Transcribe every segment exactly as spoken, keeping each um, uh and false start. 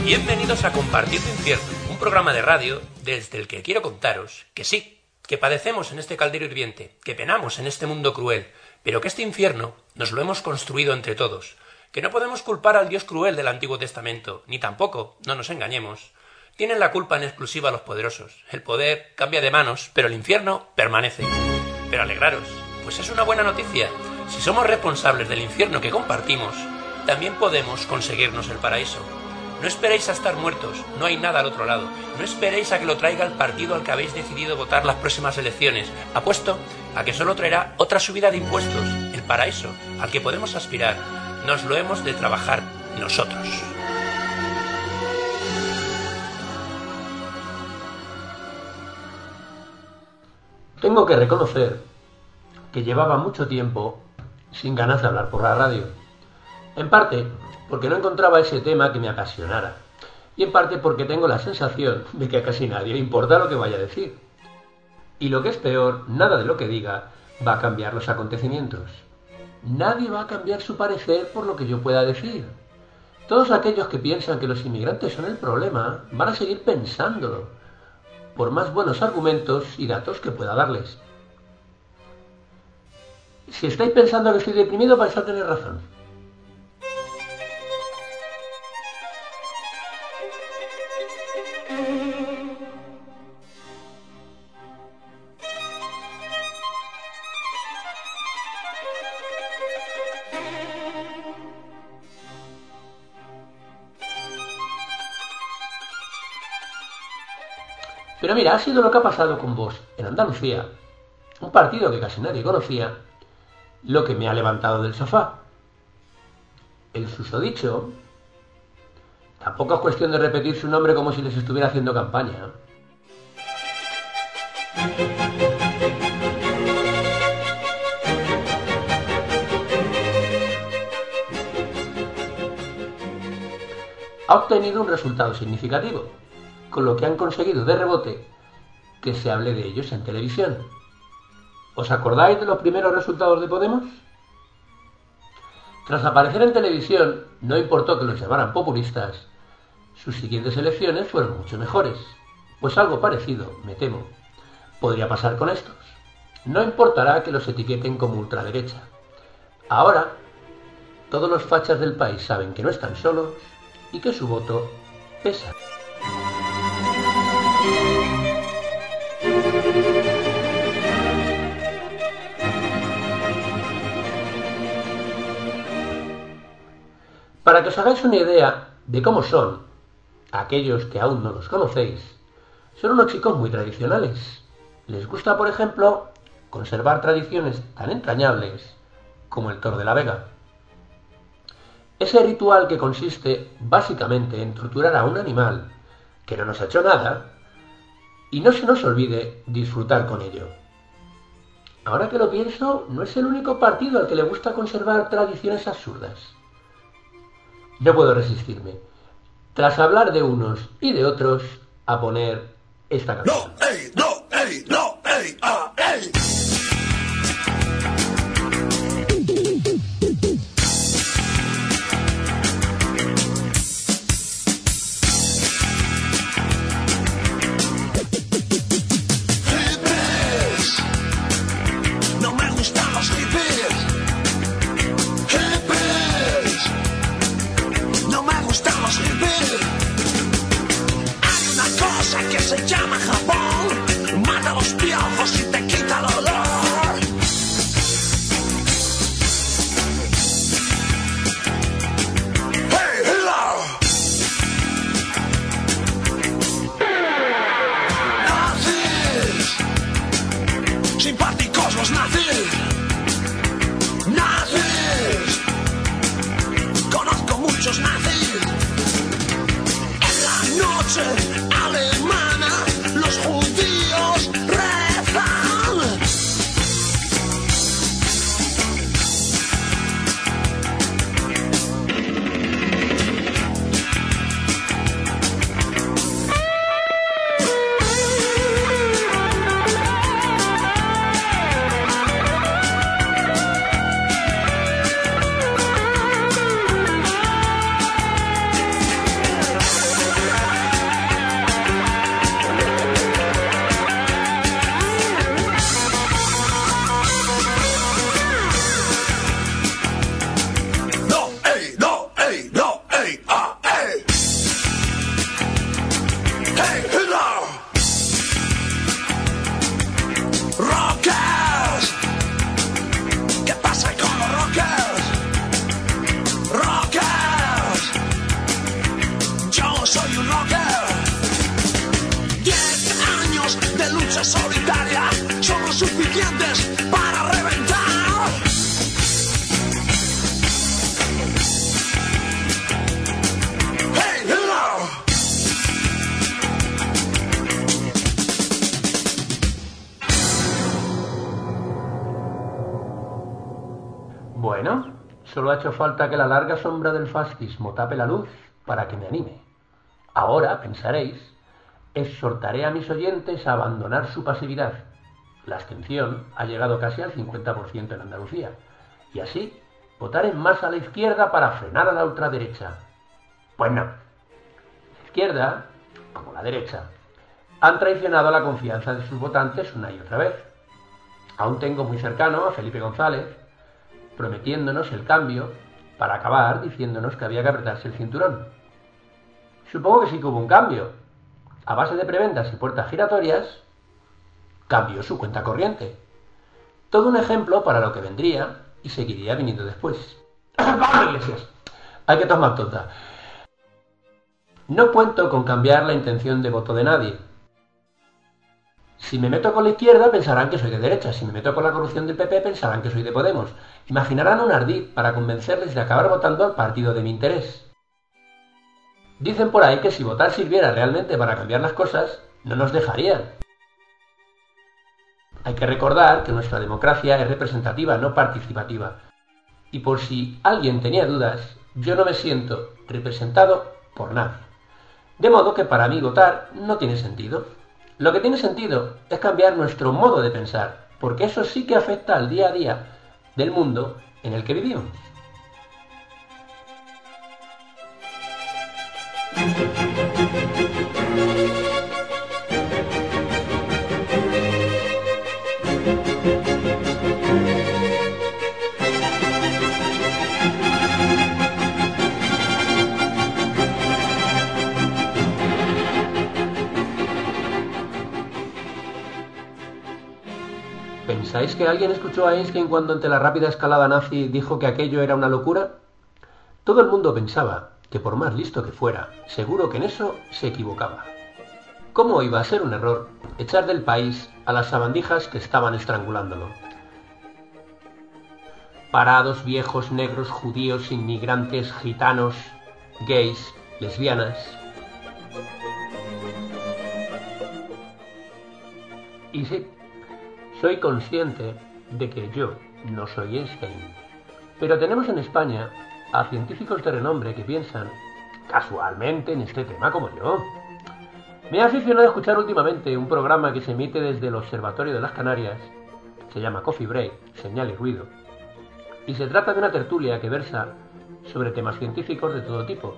Bienvenidos a Compartir tu Infierno, un programa de radio desde el que quiero contaros que sí, que padecemos en este caldero hirviente, que penamos en este mundo cruel, pero que este infierno nos lo hemos construido entre todos, que no podemos culpar al Dios cruel del Antiguo Testamento, ni tampoco, no nos engañemos, tienen la culpa en exclusiva los poderosos. El poder cambia de manos, pero el infierno permanece. Pero alegraros, pues es una buena noticia. Si somos responsables del infierno que compartimos, también podemos conseguirnos el paraíso. No esperéis a estar muertos, no hay nada al otro lado. No esperéis a que lo traiga el partido al que habéis decidido votar las próximas elecciones. Apuesto a que solo traerá otra subida de impuestos. El paraíso al que podemos aspirar nos lo hemos de trabajar nosotros. Tengo que reconocer que llevaba mucho tiempo sin ganas de hablar por la radio. En parte porque no encontraba ese tema que me apasionara. Y en parte porque tengo la sensación de que a casi nadie le importa lo que vaya a decir. Y lo que es peor, nada de lo que diga va a cambiar los acontecimientos. Nadie va a cambiar su parecer por lo que yo pueda decir. Todos aquellos que piensan que los inmigrantes son el problema van a seguir pensándolo, por más buenos argumentos y datos que pueda darles. Si estáis pensando que estoy deprimido, vais a tener razón. Pero mira, ha sido lo que ha pasado con Vox en Andalucía, un partido que casi nadie conocía, lo que me ha levantado del sofá. El susodicho, tampoco es cuestión de repetir su nombre como si les estuviera haciendo campaña. Ha obtenido un resultado significativo, con lo que han conseguido de rebote que se hable de ellos en televisión. ¿Os acordáis de los primeros resultados de Podemos? Tras aparecer en televisión, no importó que los llamaran populistas, sus siguientes elecciones fueron mucho mejores. Pues algo parecido, me temo, podría pasar con estos. No importará que los etiqueten como ultraderecha. Ahora, todos los fachas del país saben que no están solos y que su voto pesa. Para que os hagáis una idea de cómo son, aquellos que aún no los conocéis, son unos chicos muy tradicionales. Les gusta, por ejemplo, conservar tradiciones tan entrañables como el Tor de la Vega. Ese ritual que consiste básicamente en torturar a un animal que no nos ha hecho nada, y no se nos olvide disfrutar con ello. Ahora que lo pienso, no es el único partido al que le gusta conservar tradiciones absurdas. No puedo resistirme, tras hablar de unos y de otros, a poner esta canción. No, ey, no, ey, no, ey, ah, ey. Se llama Japón, Bueno, solo ha hecho falta que la larga sombra del fascismo tape la luz para que me anime. Ahora, pensaréis, exhortaré a mis oyentes a abandonar su pasividad. La abstención ha llegado casi al cincuenta por ciento en Andalucía. Y así, votar en masa a la izquierda para frenar a la ultraderecha. Pues no. La izquierda, como la derecha, han traicionado la confianza de sus votantes una y otra vez. Aún tengo muy cercano a Felipe González, prometiéndonos el cambio para acabar diciéndonos que había que apretarse el cinturón. Supongo que sí que hubo un cambio. A base de prebendas y puertas giratorias, cambió su cuenta corriente. Todo un ejemplo para lo que vendría y seguiría viniendo después. ¡Vamos, Iglesias! Hay que tomar tonta. No cuento con cambiar la intención de voto de nadie. Si me meto con la izquierda pensarán que soy de derecha, si me meto con la corrupción del P P pensarán que soy de Podemos. Imaginarán un ardid para convencerles de acabar votando al partido de mi interés. Dicen por ahí que si votar sirviera realmente para cambiar las cosas, no nos dejarían. Hay que recordar que nuestra democracia es representativa, no participativa. Y por si alguien tenía dudas, yo no me siento representado por nadie. De modo que para mí votar no tiene sentido. Lo que tiene sentido es cambiar nuestro modo de pensar, porque eso sí que afecta al día a día del mundo en el que vivimos. ¿Pensáis que alguien escuchó a Einstein cuando ante la rápida escalada nazi dijo que aquello era una locura? Todo el mundo pensaba que por más listo que fuera, seguro que en eso se equivocaba. ¿Cómo iba a ser un error echar del país a las sabandijas que estaban estrangulándolo? Parados, viejos, negros, judíos, inmigrantes, gitanos, gays, lesbianas. Y sí, soy consciente de que yo no soy Einstein, pero tenemos en España a científicos de renombre que piensan casualmente en este tema como yo. Me he aficionado a escuchar últimamente un programa que se emite desde el Observatorio de las Canarias, se llama Coffee Break, Señal y Ruido, y se trata de una tertulia que versa sobre temas científicos de todo tipo,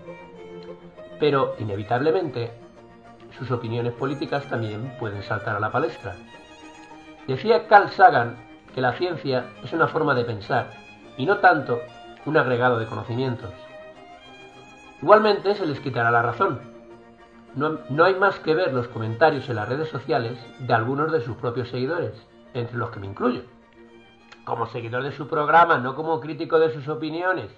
pero inevitablemente sus opiniones políticas también pueden saltar a la palestra. Decía Carl Sagan que la ciencia es una forma de pensar y no tanto un agregado de conocimientos. Igualmente se les quitará la razón. No, no hay más que ver los comentarios en las redes sociales de algunos de sus propios seguidores, entre los que me incluyo. Como seguidor de su programa, no como crítico de sus opiniones.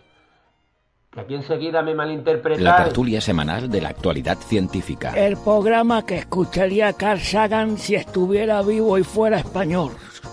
Que aquí enseguida me malinterpretáis. La tertulia semanal de la actualidad científica. El programa que escucharía Carl Sagan si estuviera vivo y fuera español.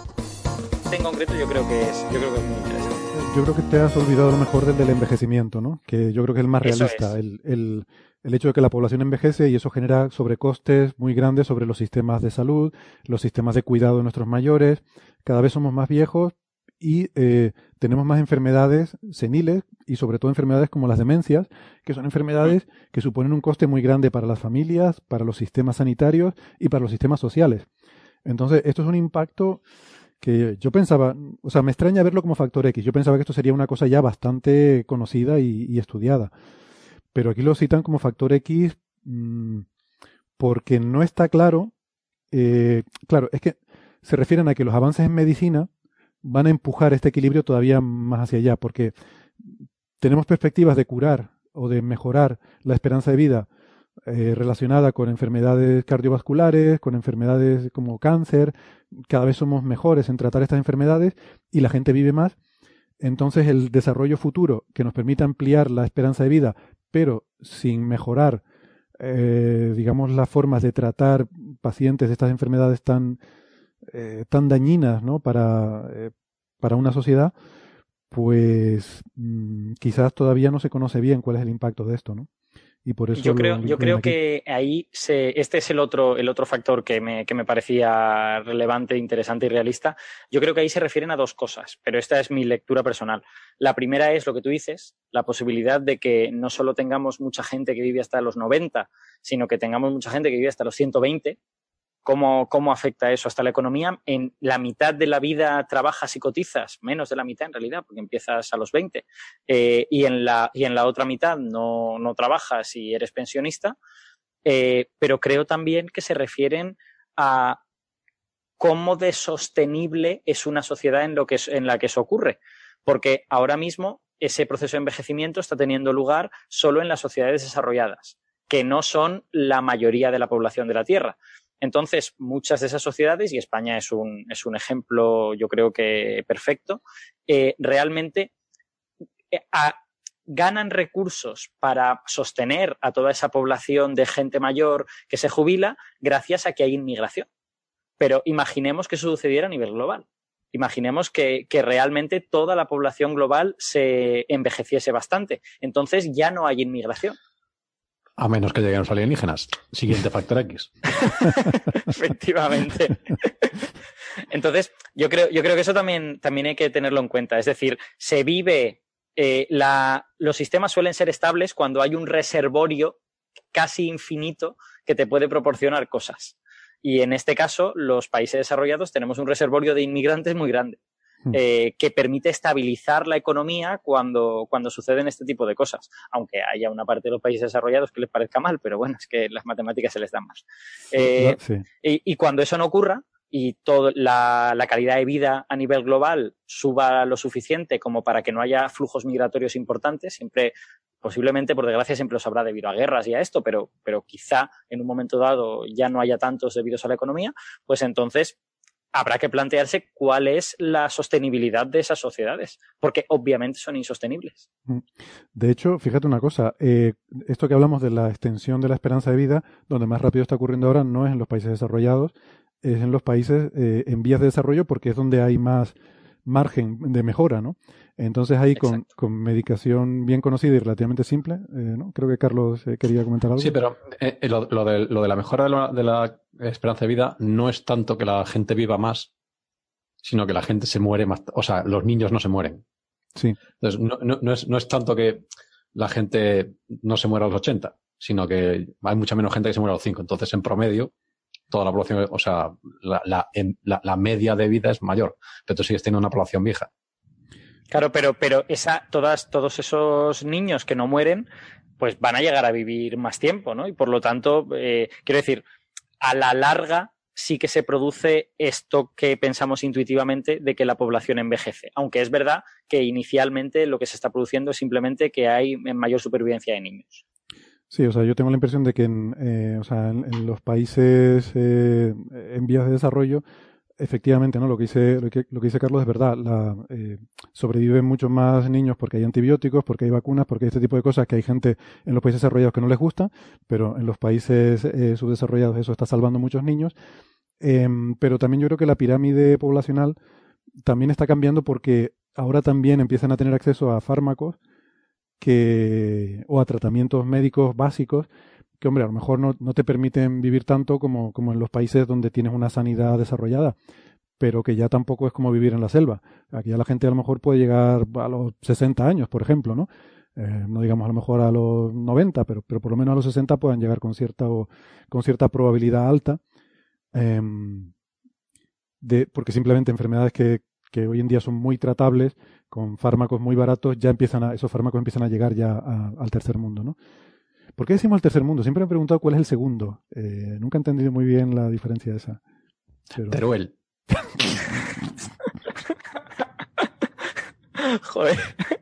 En concreto yo creo que es, yo creo que es muy interesante. Yo creo que te has olvidado a lo mejor del, del envejecimiento, ¿no? Que yo creo que es el más Eso realista. es. El, el, el hecho de que la población envejece y eso genera sobrecostes muy grandes sobre los sistemas de salud, los sistemas de cuidado de nuestros mayores. Cada vez somos más viejos y eh, tenemos más enfermedades seniles y sobre todo enfermedades como las demencias, que son enfermedades que suponen un coste muy grande para las familias, para los sistemas sanitarios y para los sistemas sociales. Entonces, esto es un impacto que yo pensaba, o sea, me extraña verlo como factor X. Yo pensaba que esto sería una cosa ya bastante conocida y, y estudiada. Pero aquí lo citan como factor X mmm, porque no está claro. Eh, claro, es que se refieren a que los avances en medicina van a empujar este equilibrio todavía más hacia allá, porque tenemos perspectivas de curar o de mejorar la esperanza de vida eh, relacionada con enfermedades cardiovasculares, con enfermedades como cáncer. Cada vez somos mejores en tratar estas enfermedades y la gente vive más. Entonces el desarrollo futuro que nos permita ampliar la esperanza de vida, pero sin mejorar, eh, digamos, las formas de tratar pacientes de estas enfermedades tan Eh, tan dañinas, ¿no? para, eh, para una sociedad, pues mmm, quizás todavía no se conoce bien cuál es el impacto de esto, ¿no? y por eso yo lo creo, yo incluyen creo aquí. que ahí se, este es el otro, el otro factor que me, que me parecía relevante, interesante y realista. Yo creo que ahí se refieren a dos cosas, pero esta es mi lectura personal. La primera es lo que tú dices, la posibilidad de que no solo tengamos mucha gente que vive hasta los noventa, sino que tengamos mucha gente que vive hasta los ciento veinte. ¿Cómo, ¿Cómo afecta eso hasta la economía? En la mitad de la vida trabajas y cotizas, menos de la mitad en realidad, porque empiezas a los veinte, eh, y, en la, y en la otra mitad no, no trabajas y eres pensionista, eh, pero creo también que se refieren a cómo de sostenible es una sociedad en, lo que, en la que eso ocurre, porque ahora mismo ese proceso de envejecimiento está teniendo lugar solo en las sociedades desarrolladas, que no son la mayoría de la población de la Tierra. Entonces, muchas de esas sociedades, y España es un, es un ejemplo, yo creo que perfecto, eh, realmente eh, a, ganan recursos para sostener a toda esa población de gente mayor que se jubila gracias a que hay inmigración. Pero imaginemos que eso sucediera a nivel global. Imaginemos que, que realmente toda la población global se envejeciese bastante. Entonces ya no hay inmigración. A menos que lleguen los alienígenas. Siguiente factor X. Efectivamente. Entonces, yo creo, yo creo que eso también, también hay que tenerlo en cuenta. Es decir, se vive, eh, la, los sistemas suelen ser estables cuando hay un reservorio casi infinito que te puede proporcionar cosas. Y en este caso, los países desarrollados tenemos un reservorio de inmigrantes muy grande. Eh, que permite estabilizar la economía cuando, cuando suceden este tipo de cosas, aunque haya una parte de los países desarrollados que les parezca mal, pero bueno, es que las matemáticas se les dan más. Eh, sí. y, y cuando eso no ocurra y toda la, la calidad de vida a nivel global suba lo suficiente como para que no haya flujos migratorios importantes, siempre, posiblemente, por desgracia, siempre los habrá debido a guerras y a esto, pero, pero quizá en un momento dado ya no haya tantos debidos a la economía, pues entonces habrá que plantearse cuál es la sostenibilidad de esas sociedades, porque obviamente son insostenibles. De hecho, fíjate una cosa, eh, esto que hablamos de la extensión de la esperanza de vida, donde más rápido está ocurriendo ahora no es en los países desarrollados, es en los países eh, en vías de desarrollo, porque es donde hay más margen de mejora, ¿no? Entonces ahí con, con medicación bien conocida y relativamente simple, eh, ¿no? Creo que Carlos eh, quería comentar algo. Sí, pero eh, lo, lo, de, lo de la mejora de la, de la esperanza de vida no es tanto que la gente viva más, sino que la gente se muere más, o sea, los niños no se mueren. Sí. Entonces no, no, no, es, no es tanto que la gente no se muera a los ochenta, sino que hay mucha menos gente que se muere a los cinco. Entonces, en promedio, toda la población, o sea, la, la, la, la media de vida es mayor, pero tú sigues teniendo una población vieja. Claro, pero, pero esa, todas, todos esos niños que no mueren, pues van a llegar a vivir más tiempo, ¿no? Y por lo tanto, eh, quiero decir, a la larga sí que se produce esto que pensamos intuitivamente de que la población envejece. Aunque es verdad que inicialmente lo que se está produciendo es simplemente que hay mayor supervivencia de niños. Sí, o sea, yo tengo la impresión de que en, eh, o sea, en, en los países eh, en vías de desarrollo, efectivamente, ¿no? Lo que dice, lo que, lo que dice Carlos es verdad. La, eh, sobreviven muchos más niños porque hay antibióticos, porque hay vacunas, porque hay este tipo de cosas que hay gente en los países desarrollados que no les gusta, pero en los países eh, subdesarrollados eso está salvando muchos niños. Eh, pero también yo creo que la pirámide poblacional también está cambiando porque ahora también empiezan a tener acceso a fármacos que o a tratamientos médicos básicos que, hombre, a lo mejor no, no te permiten vivir tanto como, como en los países donde tienes una sanidad desarrollada, pero que ya tampoco es como vivir en la selva. Aquí ya la gente a lo mejor puede llegar a los sesenta años, por ejemplo, ¿no? Eh, no digamos a lo mejor a los noventa, pero, pero por lo menos a los sesenta puedan llegar con cierta, o, con cierta probabilidad alta, eh, de, porque simplemente enfermedades que, que hoy en día son muy tratables, con fármacos muy baratos, ya empiezan a, esos fármacos empiezan a llegar ya a, al tercer mundo, ¿no? ¿Por qué decimos el tercer mundo? Siempre me he preguntado cuál es el segundo. Eh, nunca he entendido muy bien la diferencia esa. Pero... Teruel. Joder.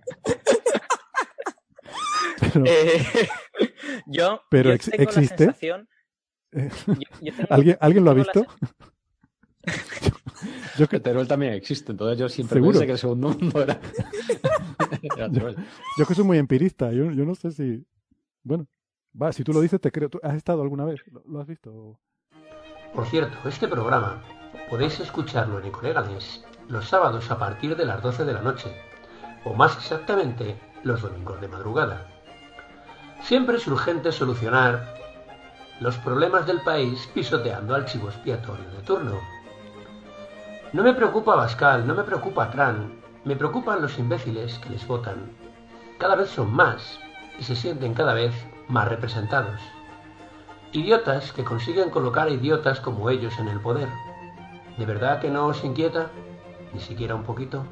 Pero, eh, yo, pero yo ex tengo ¿existe? La sensación, yo, yo tengo, ¿Alguien, ¿alguien lo ha visto? La... yo que Teruel también existe, entonces yo siempre ¿Seguro? pensé que el segundo mundo era, era yo, yo que soy muy empirista, yo, yo no sé si... Bueno, va, si tú lo dices te creo. ¿Tú has estado alguna vez? ¿Lo, lo has visto? Por cierto, este programa podéis escucharlo en Ecolegales los sábados a partir de las doce de la noche, o más exactamente, los domingos de madrugada. Siempre es urgente solucionar los problemas del país pisoteando al chivo expiatorio de turno. No me preocupa Abascal, no me preocupa Trump, me preocupan los imbéciles que les votan. Cada vez son más y se sienten cada vez más representados. Idiotas que consiguen colocar a idiotas como ellos en el poder. ¿De verdad que no os inquieta? Ni siquiera un poquito.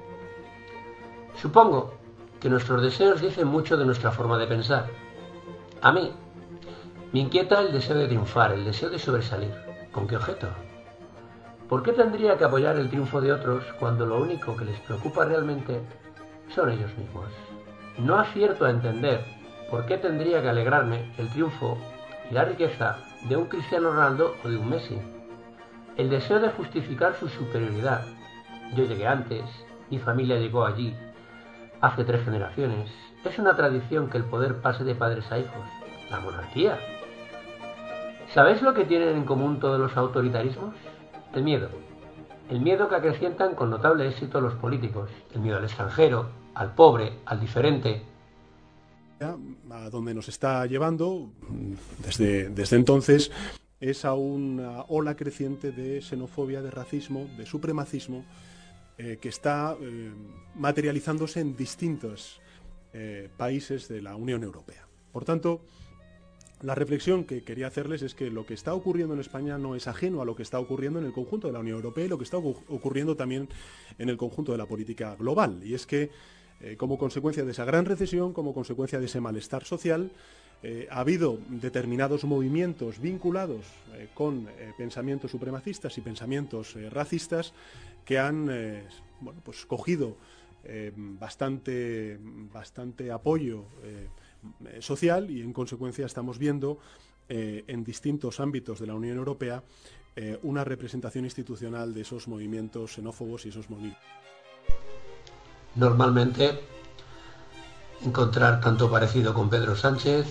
Supongo que nuestros deseos dicen mucho de nuestra forma de pensar. A mí me inquieta el deseo de triunfar, el deseo de sobresalir. ¿Con qué objeto? ¿Por qué tendría que apoyar el triunfo de otros cuando lo único que les preocupa realmente son ellos mismos? No acierto a entender por qué tendría que alegrarme el triunfo y la riqueza de un Cristiano Ronaldo o de un Messi. El deseo de justificar su superioridad. Yo llegué antes, mi familia llegó allí, hace tres generaciones. Es una tradición que el poder pase de padres a hijos. La monarquía. ¿Sabéis lo que tienen en común todos los autoritarismos? El miedo. El miedo que acrecientan con notable éxito los políticos. El miedo al extranjero, al pobre, al diferente. A donde nos está llevando desde, desde entonces es a una ola creciente de xenofobia, de racismo, de supremacismo eh, que está eh, materializándose en distintos eh, países de la Unión Europea. Por tanto, la reflexión que quería hacerles es que lo que está ocurriendo en España no es ajeno a lo que está ocurriendo en el conjunto de la Unión Europea y lo que está ocurriendo también en el conjunto de la política global. Y es que, eh, como consecuencia de esa gran recesión, como consecuencia de ese malestar social, eh, ha habido determinados movimientos vinculados eh, con eh, pensamientos supremacistas y pensamientos eh, racistas que han eh, bueno, pues, cogido eh, bastante, bastante apoyo eh, social y en consecuencia estamos viendo eh, en distintos ámbitos de la Unión Europea eh, una representación institucional de esos movimientos xenófobos y esos movimientos. Normalmente encontrar tanto parecido con Pedro Sánchez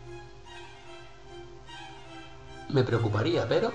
me preocuparía, pero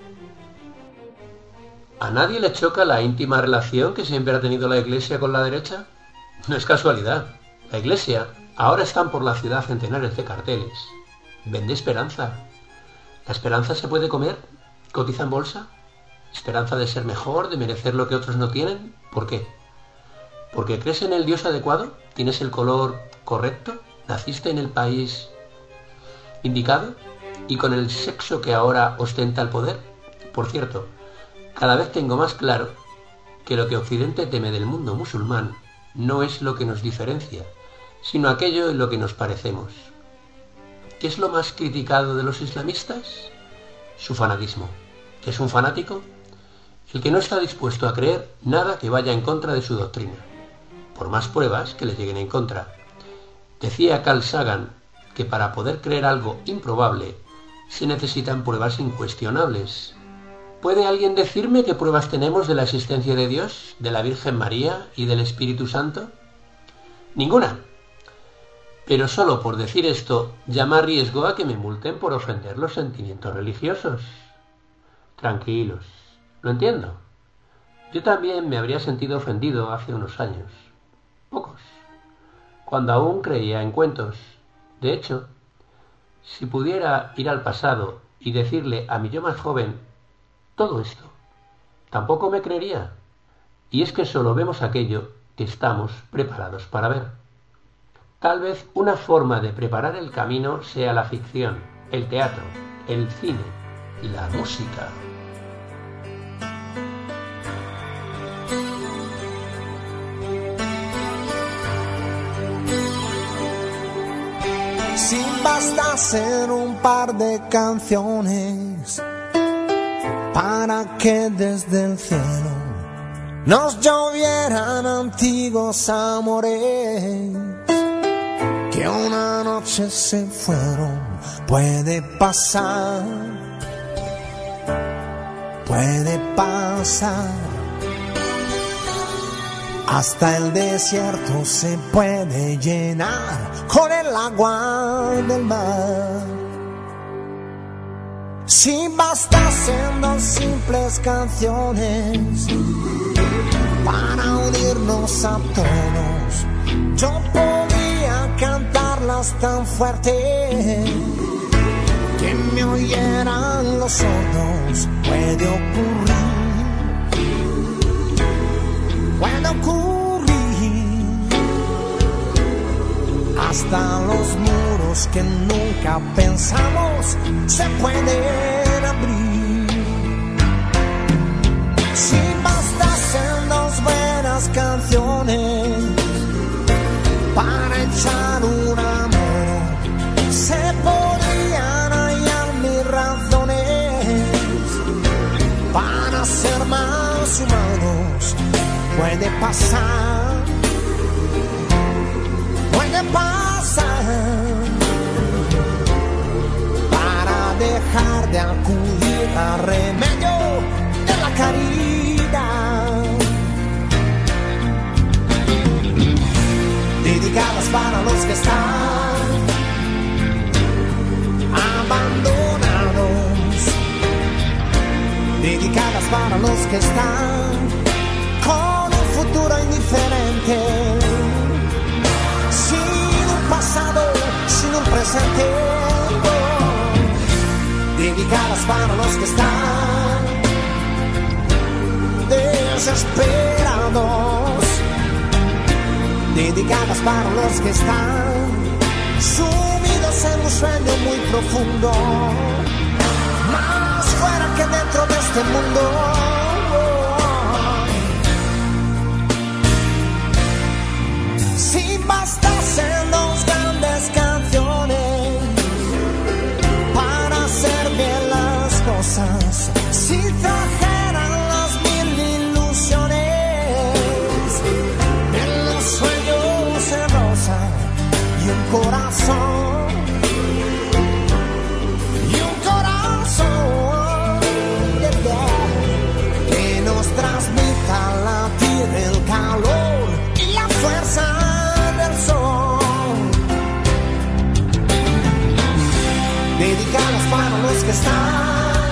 ¿a nadie le choca la íntima relación que siempre ha tenido la Iglesia con la derecha? No es casualidad. La Iglesia ahora están por la ciudad centenares de carteles. Vende esperanza. ¿La esperanza se puede comer? ¿Cotiza en bolsa? ¿Esperanza de ser mejor, de merecer lo que otros no tienen? ¿Por qué? ¿Porque crees en el Dios adecuado? ¿Tienes el color correcto? ¿Naciste en el país indicado? ¿Y con el sexo que ahora ostenta el poder? Por cierto, cada vez tengo más claro que lo que Occidente teme del mundo musulmán no es lo que nos diferencia, sino aquello en lo que nos parecemos. ¿Qué es lo más criticado de los islamistas? Su fanatismo. ¿Qué es un fanático? El que no está dispuesto a creer nada que vaya en contra de su doctrina, por más pruebas que le lleguen en contra. Decía Carl Sagan que para poder creer algo improbable se necesitan pruebas incuestionables. ¿Puede alguien decirme qué pruebas tenemos de la existencia de Dios, de la Virgen María y del Espíritu Santo? Ninguna. Pero solo por decir esto ya me arriesgo a que me multen por ofender los sentimientos religiosos. Tranquilos, lo entiendo. Yo también me habría sentido ofendido hace unos años. Pocos. Cuando aún creía en cuentos. De hecho, si pudiera ir al pasado y decirle a mi yo más joven todo esto, tampoco me creería. Y es que solo vemos aquello que estamos preparados para ver. Tal vez una forma de preparar el camino sea la ficción, el teatro, el cine y la música. Si bastasen un par de canciones para que desde el cielo nos llovieran antiguos amores que una noche se fueron, puede pasar, puede pasar. Hasta el desierto se puede llenar con el agua del mar. Si bastasen dos simples canciones para unirnos a todos, yo podría cantarlas voz tan fuerte que me oyeran los sordos. Puede ocurrir, puede ocurrir. Hasta los muros que nunca pensamos se pueden abrir. Si bastasen dos buenas canciones para echar una mano, se podrían hallar mis razones para ser más humanos. Puede pasar, puede pasar, para dejar de acudir a remedio de la caridad. Dedicadas para los que están abandonados, dedicadas para los que están con un futuro indiferente, sin un pasado, sin un presente. Dedicadas para los que están desesperados, dedicadas para los que están sumidos en un sueño muy profundo, más fuera que dentro de este mundo. Si bastasen dos grandes canciones para hacer bien las cosas, si trajeran las mil ilusiones en los sueños en rosa y un corazón, y un corazón de piel que nos transmita latir el calor y la fuerza del sol. Dedicadas para los que están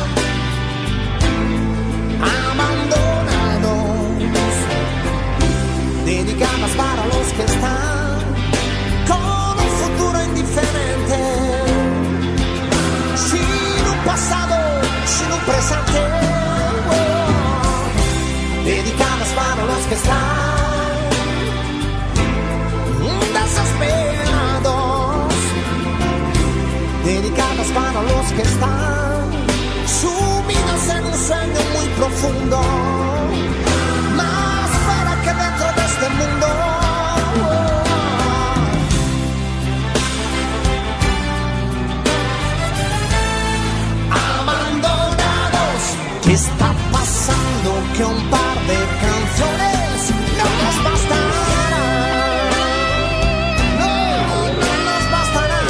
abandonados, dedicadas para los que están con un futuro indiferente, sin un pasado, sin un presente. Dedicadas para los que están desesperados, dedicadas para los que están sumidos en un sueño muy profundo, más fuera que dentro de este mundo. Abandonados, ¿qué está pasando? Que un par de canciones no nos bastarán. No, no nos bastarán.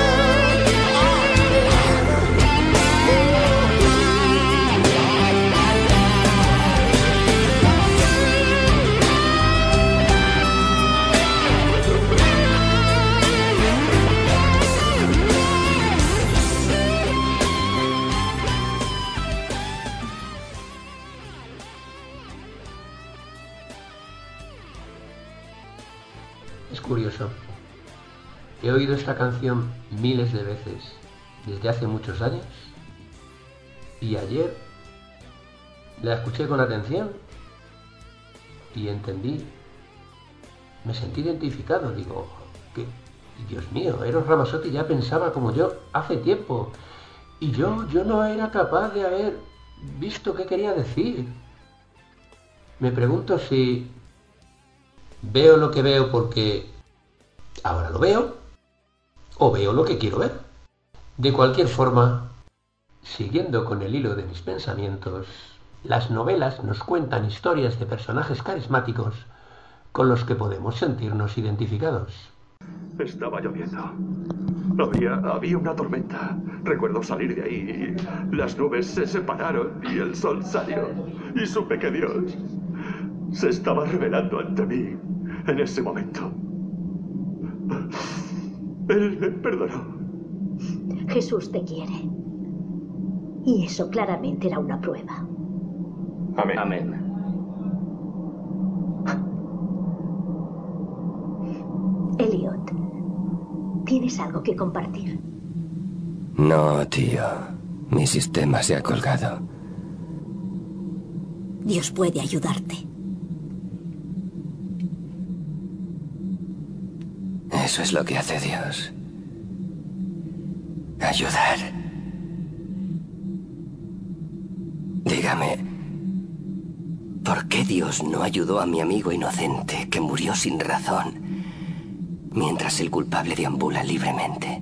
Es curioso. He oído esta canción miles de veces desde hace muchos años y ayer la escuché con atención y entendí, me sentí identificado. Digo, que Dios mío, Eros Ramazzotti ya pensaba como yo hace tiempo y yo, yo no era capaz de haber visto qué quería decir. Me pregunto si veo lo que veo porque ahora lo veo, o veo lo que quiero ver. De cualquier forma, siguiendo con el hilo de mis pensamientos, las novelas nos cuentan historias de personajes carismáticos con los que podemos sentirnos identificados. Estaba lloviendo. Había, había una tormenta. Recuerdo salir de ahí y las nubes se separaron y el sol salió. Y supe que Dios se estaba revelando ante mí en ese momento. Él me perdonó. Jesús te quiere. Y eso claramente era una prueba. Amén. Amén. Elliot, ¿Tienes algo que compartir? No, tío. Mi sistema se ha colgado. Dios puede ayudarte. Eso es lo que hace Dios. Ayudar. Dígame, ¿por qué Dios no ayudó a mi amigo inocente que murió sin razón, mientras el culpable deambula libremente?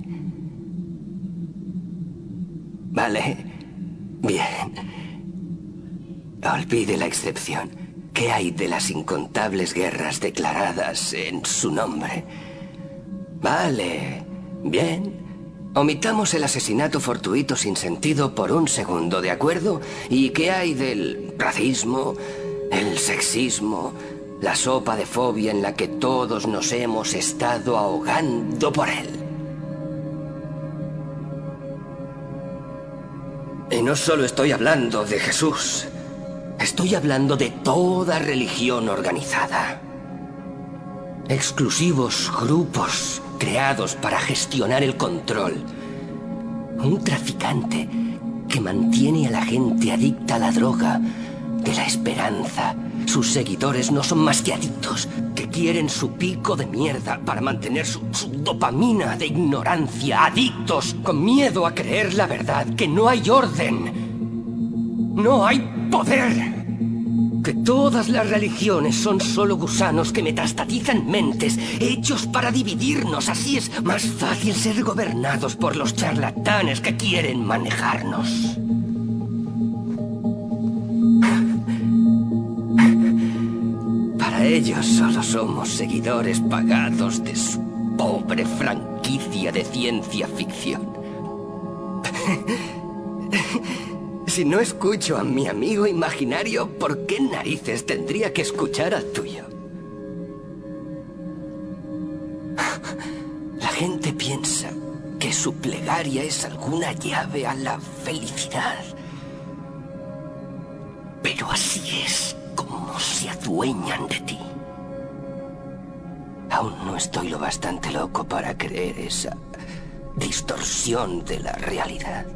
Vale, bien. Olvide la excepción. ¿Qué hay de las incontables guerras declaradas en su nombre? Vale, bien. Omitamos el asesinato fortuito sin sentido por un segundo, ¿de acuerdo? ¿Y qué hay del racismo, el sexismo, la sopa de fobia en la que todos nos hemos estado ahogando por él? Y no solo estoy hablando de Jesús, estoy hablando de toda religión organizada. Exclusivos grupos creados para gestionar el control. Un traficante que mantiene a la gente adicta a la droga, de la esperanza. Sus seguidores no son más que adictos que quieren su pico de mierda para mantener su, su dopamina de ignorancia. Adictos con miedo a creer la verdad, que no hay orden, no hay poder. Que todas las religiones son solo gusanos que metastatizan mentes, hechos para dividirnos. Así es más fácil ser gobernados por los charlatanes que quieren manejarnos. Para ellos solo somos seguidores pagados de su pobre franquicia de ciencia ficción. Si no escucho a mi amigo imaginario, ¿por qué narices tendría que escuchar al tuyo? La gente piensa que su plegaria es alguna llave a la felicidad. Pero así es como se adueñan de ti. Aún no estoy lo bastante loco para creer esa distorsión de la realidad.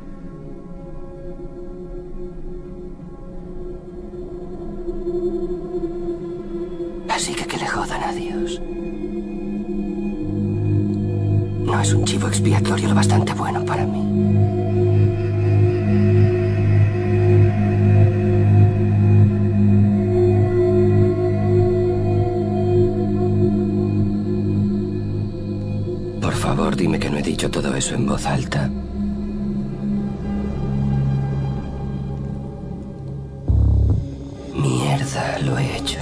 Así que que le jodan a Dios. No es un chivo expiatorio lo bastante bueno para mí. Por favor, dime que no he dicho todo eso en voz alta. Mierda, lo he hecho.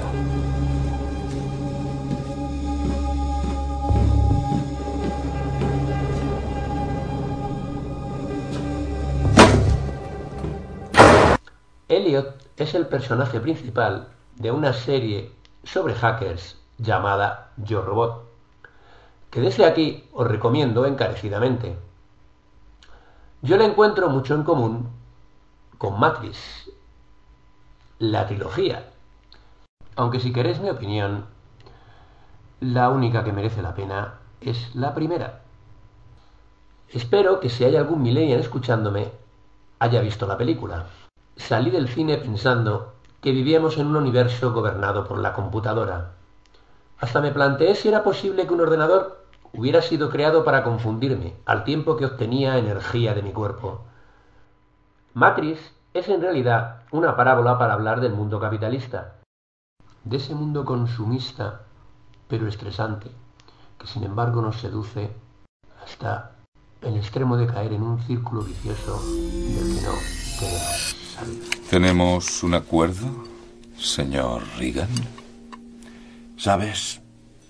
Elliot es el personaje principal de una serie sobre hackers llamada Yo Robot, que desde aquí os recomiendo encarecidamente. Yo le encuentro mucho en común con Matrix, la trilogía, aunque si queréis mi opinión, la única que merece la pena es la primera. Espero que si hay algún millennial escuchándome haya visto la película. Salí del cine pensando que vivíamos en un universo gobernado por la computadora. Hasta me planteé si era posible que un ordenador hubiera sido creado para confundirme, al tiempo que obtenía energía de mi cuerpo. Matrix es en realidad una parábola para hablar del mundo capitalista, de ese mundo consumista, pero estresante, que sin embargo nos seduce hasta el extremo de caer en un círculo vicioso del que no queremos. ¿Tenemos un acuerdo, señor Regan? ¿Sabes?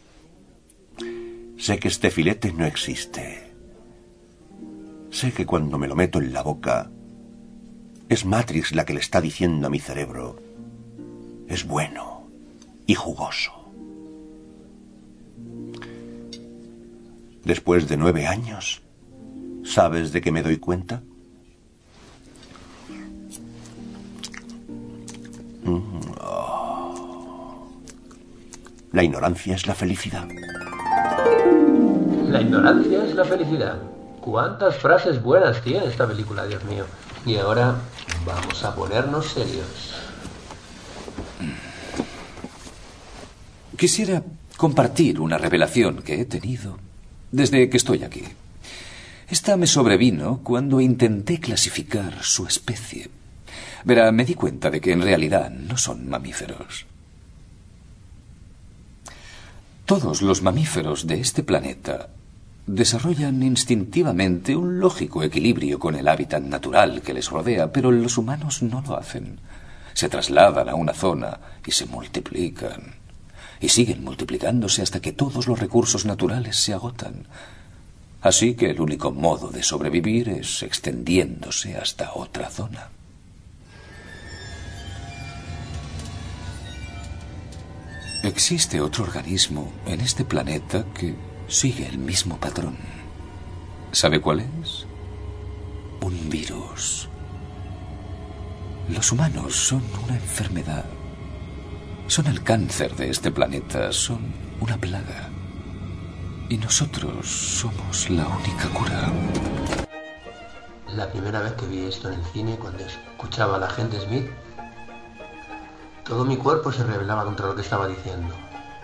Sé que este filete no existe. Sé que cuando me lo meto en la boca, es Matrix la que le está diciendo a mi cerebro, es bueno y jugoso. Después de nueve años, ¿sabes de qué me doy cuenta? La ignorancia es la felicidad. La ignorancia es la felicidad. ¿Cuántas frases buenas tiene esta película, Dios mío? Y ahora vamos a ponernos serios. Quisiera compartir una revelación que he tenido desde que estoy aquí. Esta me sobrevino cuando intenté clasificar su especie. Verá, me di cuenta de que en realidad no son mamíferos. Todos los mamíferos de este planeta desarrollan instintivamente un lógico equilibrio con el hábitat natural que les rodea, pero los humanos no lo hacen. Se trasladan a una zona y se multiplican. Y siguen multiplicándose hasta que todos los recursos naturales se agotan. Así que el único modo de sobrevivir es extendiéndose hasta otra zona. Existe otro organismo en este planeta que sigue el mismo patrón. ¿Sabe cuál es? Un virus. Los humanos son una enfermedad. Son el cáncer de este planeta, son una plaga. Y nosotros somos la única cura. La primera vez que vi esto en el cine, cuando escuchaba a la agente Smith, todo mi cuerpo se rebelaba contra lo que estaba diciendo.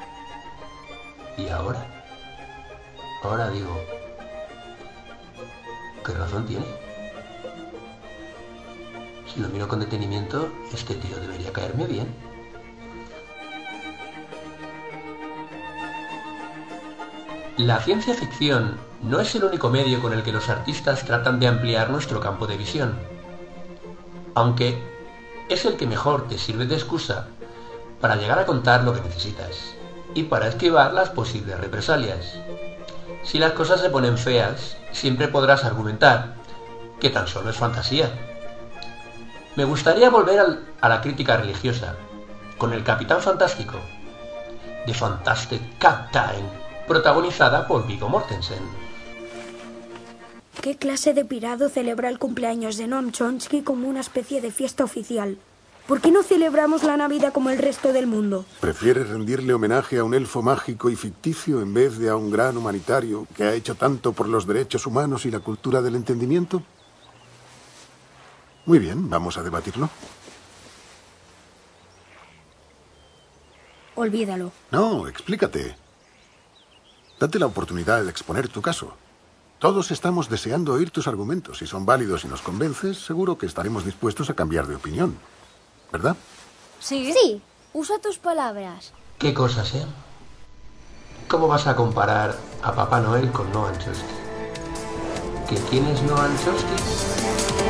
Y ahora, ahora digo, ¿qué razón tiene? Si lo miro con detenimiento, este tío debería caerme bien. La ciencia ficción no es el único medio con el que los artistas tratan de ampliar nuestro campo de visión. Aunque es el que mejor te sirve de excusa para llegar a contar lo que necesitas y para esquivar las posibles represalias. Si las cosas se ponen feas, siempre podrás argumentar que tan solo es fantasía. Me gustaría volver al, a la crítica religiosa con el Capitán Fantástico, The Fantastic Captain, protagonizada por Viggo Mortensen. ¿Qué clase de pirado celebra el cumpleaños de Noam Chomsky como una especie de fiesta oficial? ¿Por qué no celebramos la Navidad como el resto del mundo? ¿Prefieres rendirle homenaje a un elfo mágico y ficticio en vez de a un gran humanitario que ha hecho tanto por los derechos humanos y la cultura del entendimiento? Muy bien, vamos a debatirlo. Olvídalo. No, explícate. Date la oportunidad de exponer tu caso. Todos estamos deseando oír tus argumentos. Si son válidos y nos convences, seguro que estaremos dispuestos a cambiar de opinión. ¿Verdad? Sí. Sí, usa tus palabras. ¿Qué cosas, eh? ¿Cómo vas a comparar a Papá Noel con Noam Chomsky? ¿Que quién es Noam Chomsky?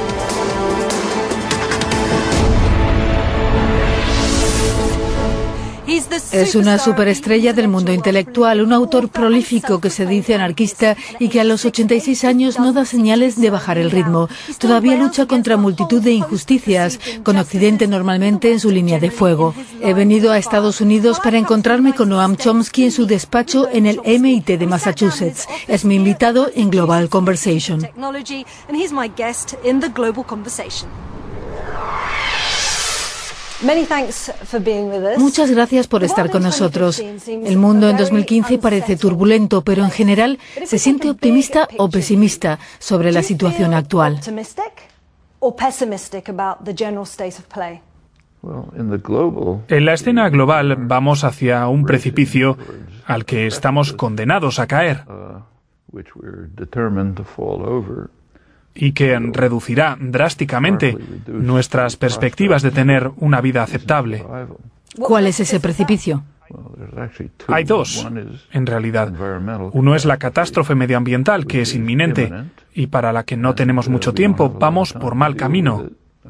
Es una superestrella del mundo intelectual, un autor prolífico que se dice anarquista y que a los ochenta y seis años no da señales de bajar el ritmo. Todavía lucha contra multitud de injusticias, con Occidente normalmente en su línea de fuego. He venido a Estados Unidos para encontrarme con Noam Chomsky en su despacho en el M I T de Massachusetts. Es mi invitado en Global Conversation. Muchas gracias por estar con nosotros. El mundo en dos mil quince parece turbulento, pero en general se siente optimista o pesimista sobre la situación actual. En la escena global vamos hacia un precipicio al que estamos condenados a caer y que reducirá drásticamente nuestras perspectivas de tener una vida aceptable. ¿Cuál es ese precipicio? Hay dos, en realidad. Uno es la catástrofe medioambiental, que es inminente y para la que no tenemos mucho tiempo. Vamos por mal camino.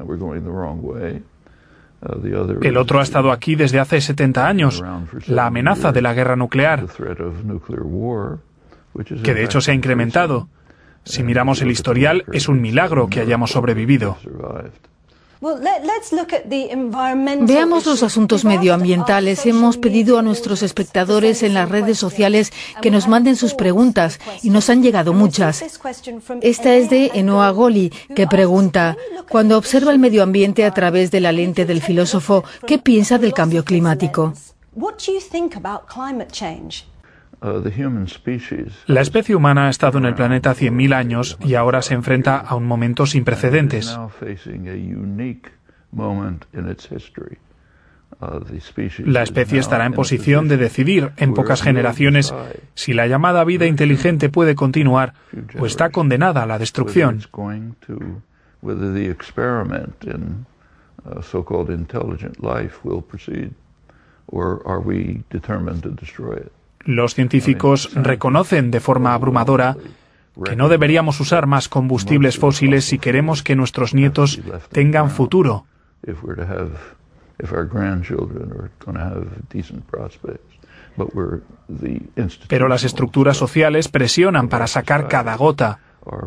El otro ha estado aquí desde hace setenta años, la amenaza de la guerra nuclear, que de hecho se ha incrementado. Si miramos el historial, es un milagro que hayamos sobrevivido. Veamos los asuntos medioambientales. Hemos pedido a nuestros espectadores en las redes sociales que nos manden sus preguntas y nos han llegado muchas. Esta es de Enoa Goli, que pregunta: cuando observa el medio ambiente a través de la lente del filósofo, ¿qué piensa del cambio climático? La especie humana ha estado en el planeta cien mil años y ahora se enfrenta a un momento sin precedentes. La especie estará en posición de decidir en pocas generaciones si la llamada vida inteligente puede continuar o está condenada a la destrucción. Los científicos reconocen de forma abrumadora que no deberíamos usar más combustibles fósiles si queremos que nuestros nietos tengan futuro. Pero las estructuras sociales presionan para sacar cada gota.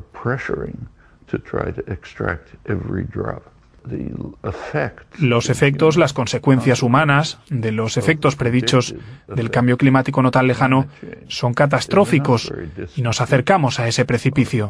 Los efectos, las consecuencias humanas de los efectos predichos del cambio climático no tan lejano son catastróficos y nos acercamos a ese precipicio.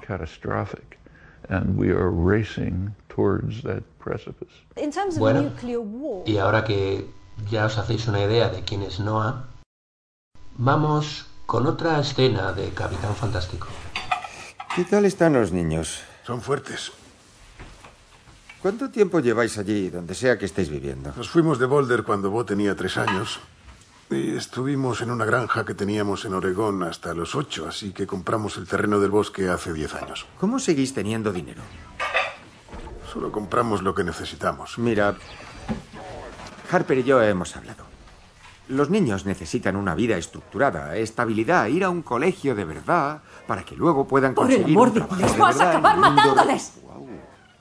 Bueno, y ahora que ya os hacéis una idea de quién es Noah, vamos con otra escena de Capitán Fantástico. ¿Qué tal están los niños? Son fuertes. ¿Cuánto tiempo lleváis allí, donde sea que estéis viviendo? Nos fuimos de Boulder cuando Bo tenía tres años. Y estuvimos en una granja que teníamos en Oregón hasta los ocho, así que compramos el terreno del bosque hace diez años. ¿Cómo seguís teniendo dinero? Solo compramos lo que necesitamos. Mira, Harper y yo hemos hablado. Los niños necesitan una vida estructurada, estabilidad, ir a un colegio de verdad, para que luego puedan conseguir... ¡Por el amor un de trabajo Dios, de vas a verdad acabar en el mundo matándoles! de- Guau.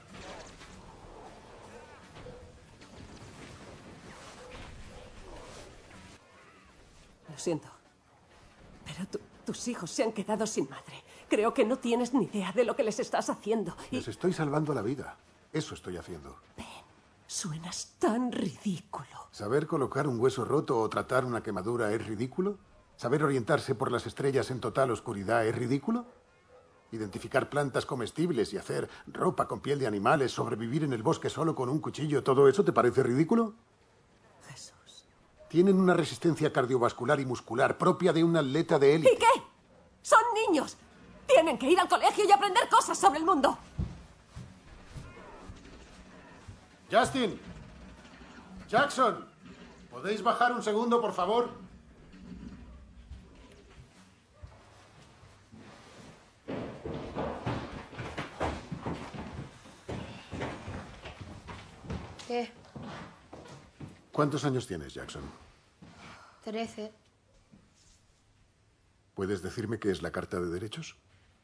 Lo siento. Pero tu- tus hijos se han quedado sin madre. Creo que no tienes ni idea de lo que les estás haciendo. Y Les estoy salvando la vida. Eso estoy haciendo. suenas tan ridículo. ¿Saber colocar un hueso roto o tratar una quemadura es ridículo? ¿Saber orientarse por las estrellas en total oscuridad es ridículo? ¿Identificar plantas comestibles y hacer ropa con piel de animales, sobrevivir en el bosque solo con un cuchillo, todo eso te parece ridículo? Jesús. Tienen una resistencia cardiovascular y muscular propia de un atleta de élite. ¿Y qué? Son niños. Tienen que ir al colegio y aprender cosas sobre el mundo. Justin. Jackson. ¿Podéis bajar un segundo, por favor? ¿Qué? ¿Cuántos años tienes, Jackson? Trece. ¿Puedes decirme qué es la Carta de Derechos?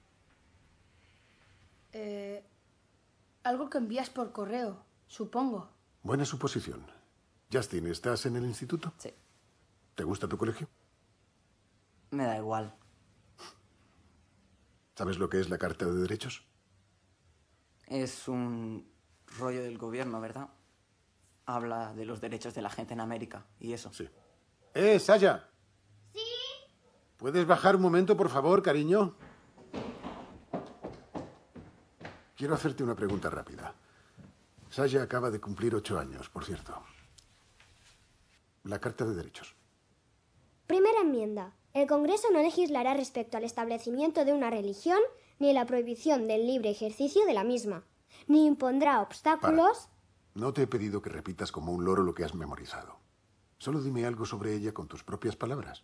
Eh, algo que envías por correo, supongo. Buena suposición. Justin, ¿estás en el instituto? Sí. ¿Te gusta tu colegio? Me da igual. ¿Sabes lo que es la Carta de Derechos? Es un rollo del gobierno, ¿verdad? Habla de los derechos de la gente en América y eso. Sí. ¡Eh, Saya! ¿Sí? ¿Puedes bajar un momento, por favor, cariño? Quiero hacerte una pregunta rápida. Saya acaba de cumplir ocho años, por cierto. La Carta de Derechos. Primera enmienda. El Congreso no legislará respecto al establecimiento de una religión ni la prohibición del libre ejercicio de la misma, ni impondrá obstáculos... Para. No te he pedido que repitas como un loro lo que has memorizado. Solo dime algo sobre ella con tus propias palabras.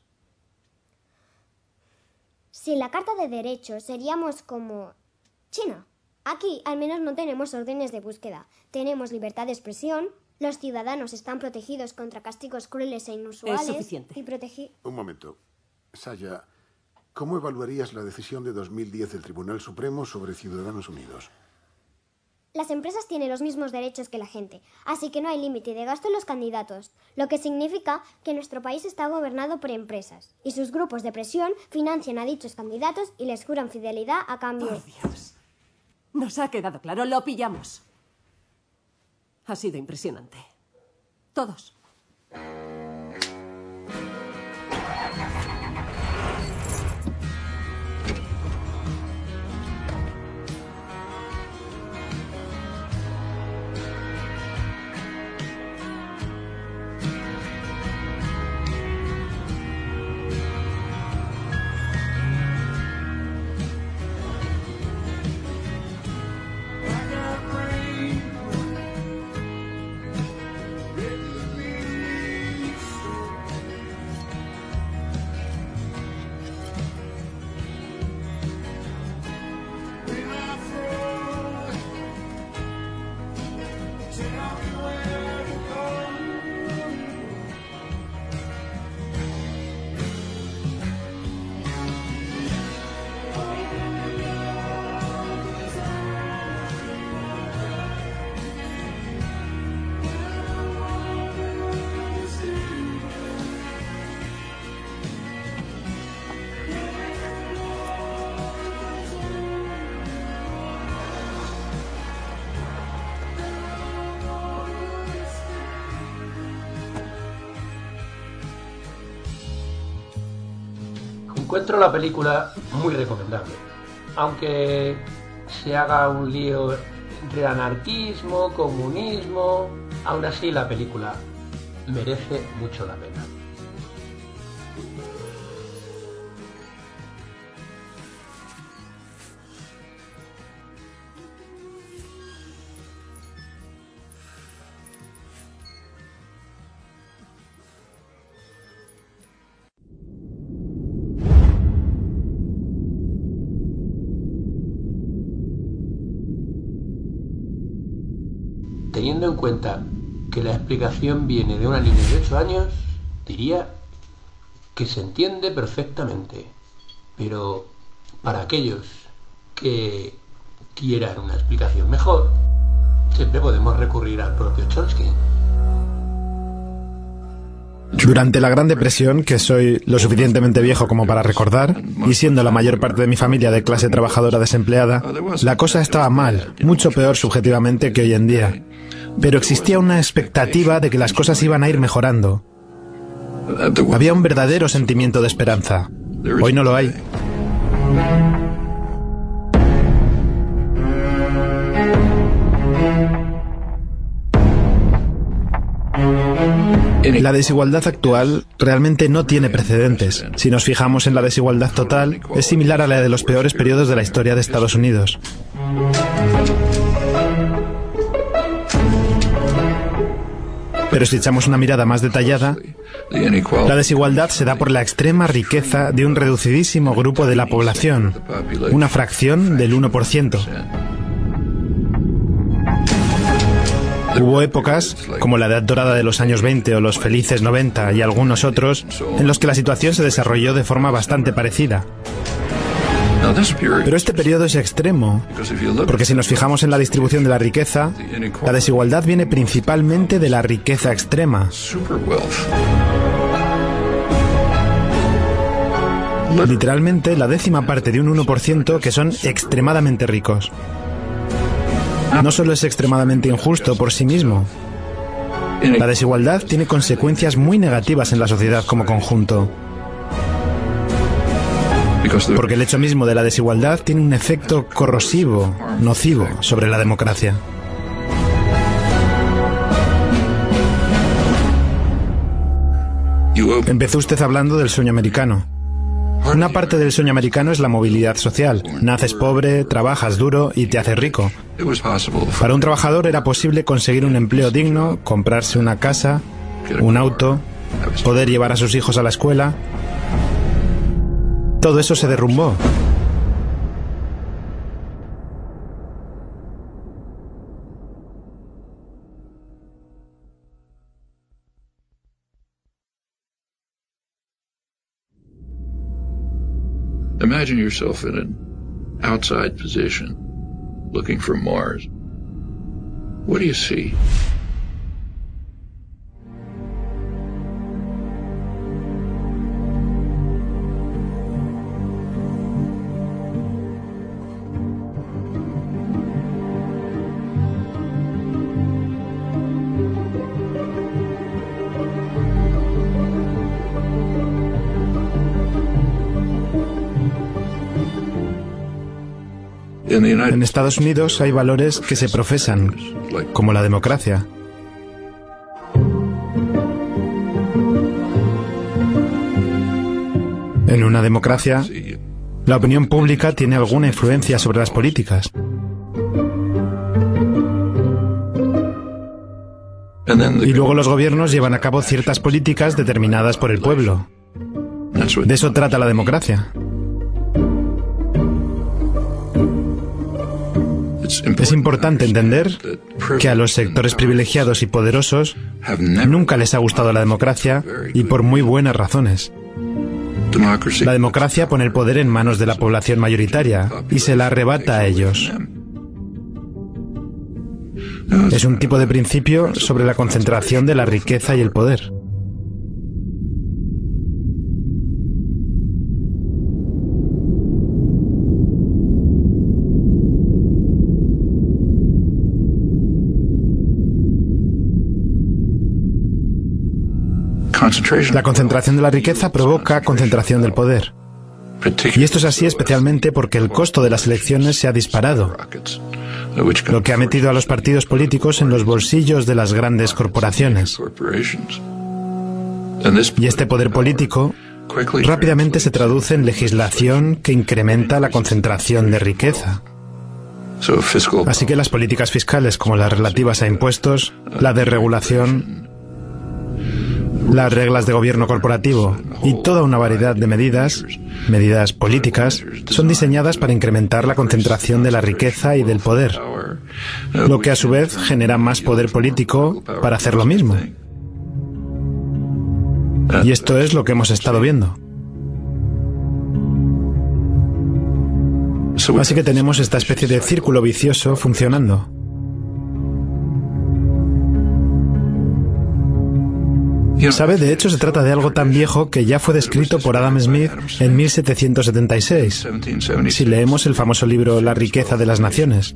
Sin la Carta de Derechos seríamos como China. Aquí al menos no tenemos órdenes de búsqueda. Tenemos libertad de expresión, los ciudadanos están protegidos contra castigos crueles e inusuales... Es suficiente. Y protegi... Un momento. Saya, ¿cómo evaluarías la decisión de dos mil diez del Tribunal Supremo sobre Ciudadanos Unidos? Las empresas tienen los mismos derechos que la gente, así que no hay límite de gasto en los candidatos, lo que significa que nuestro país está gobernado por empresas, y sus grupos de presión financian a dichos candidatos y les juran fidelidad a cambio... Por Dios. Nos ha quedado claro, lo pillamos. Ha sido impresionante. Todos. Encuentro la película muy recomendable, aunque se haga un lío entre anarquismo, comunismo, aún así la película merece mucho la pena. Teniendo en cuenta que la explicación viene de una niña de ocho años, diría que se entiende perfectamente. Pero para aquellos que quieran una explicación mejor, siempre podemos recurrir al propio Chomsky. Durante la Gran Depresión, que soy lo suficientemente viejo como para recordar, y siendo la mayor parte de mi familia de clase trabajadora desempleada, la cosa estaba mal, mucho peor subjetivamente que hoy en día. Pero existía una expectativa de que las cosas iban a ir mejorando. Había un verdadero sentimiento de esperanza. Hoy no lo hay. La desigualdad actual realmente no tiene precedentes. Si nos fijamos en la desigualdad total, es similar a la de los peores periodos de la historia de Estados Unidos. Pero si echamos una mirada más detallada, la desigualdad se da por la extrema riqueza de un reducidísimo grupo de la población, una fracción del uno por ciento. Hubo épocas, como la Edad Dorada de los años veinte o los felices noventa y algunos otros, en los que la situación se desarrolló de forma bastante parecida. Pero este periodo es extremo, porque si nos fijamos en la distribución de la riqueza, la desigualdad viene principalmente de la riqueza extrema. Literalmente la décima parte de un uno por ciento que son extremadamente ricos. No solo es extremadamente injusto por sí mismo, la desigualdad tiene consecuencias muy negativas en la sociedad como conjunto. Porque el hecho mismo de la desigualdad tiene un efecto corrosivo, nocivo, sobre la democracia. Empezó usted hablando del sueño americano. Una parte del sueño americano es la movilidad social. Naces pobre, trabajas duro y te haces rico. Para un trabajador era posible conseguir un empleo digno, comprarse una casa, un auto, poder llevar a sus hijos a la escuela. Todo eso se derrumbó. Imagine yourself in an outside position, looking for Mars. What do you see? En Estados Unidos hay valores que se profesan, como la democracia. En una democracia, la opinión pública tiene alguna influencia sobre las políticas. Y luego los gobiernos llevan a cabo ciertas políticas determinadas por el pueblo. De eso trata la democracia. Es importante entender que a los sectores privilegiados y poderosos nunca les ha gustado la democracia y por muy buenas razones. La democracia pone el poder en manos de la población mayoritaria y se la arrebata a ellos. Es un tipo de principio sobre la concentración de la riqueza y el poder. La concentración de la riqueza provoca concentración del poder. Y esto es así especialmente porque el costo de las elecciones se ha disparado, lo que ha metido a los partidos políticos en los bolsillos de las grandes corporaciones. Y este poder político rápidamente se traduce en legislación que incrementa la concentración de riqueza. Así que las políticas fiscales, como las relativas a impuestos, la desregulación, las reglas de gobierno corporativo y toda una variedad de medidas, medidas políticas, son diseñadas para incrementar la concentración de la riqueza y del poder, lo que a su vez genera más poder político para hacer lo mismo. Y esto es lo que hemos estado viendo. Así que tenemos esta especie de círculo vicioso funcionando. ¿Sabe? De hecho, se trata de algo tan viejo que ya fue descrito por Adam Smith en mil setecientos setenta y seis, si leemos el famoso libro La riqueza de las naciones.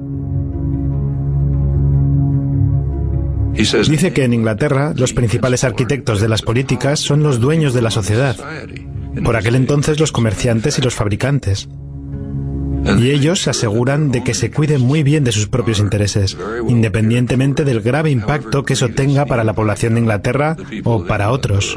Dice que en Inglaterra los principales arquitectos de las políticas son los dueños de la sociedad, por aquel entonces los comerciantes y los fabricantes. Y ellos se aseguran de que se cuiden muy bien de sus propios intereses, independientemente del grave impacto que eso tenga para la población de Inglaterra o para otros.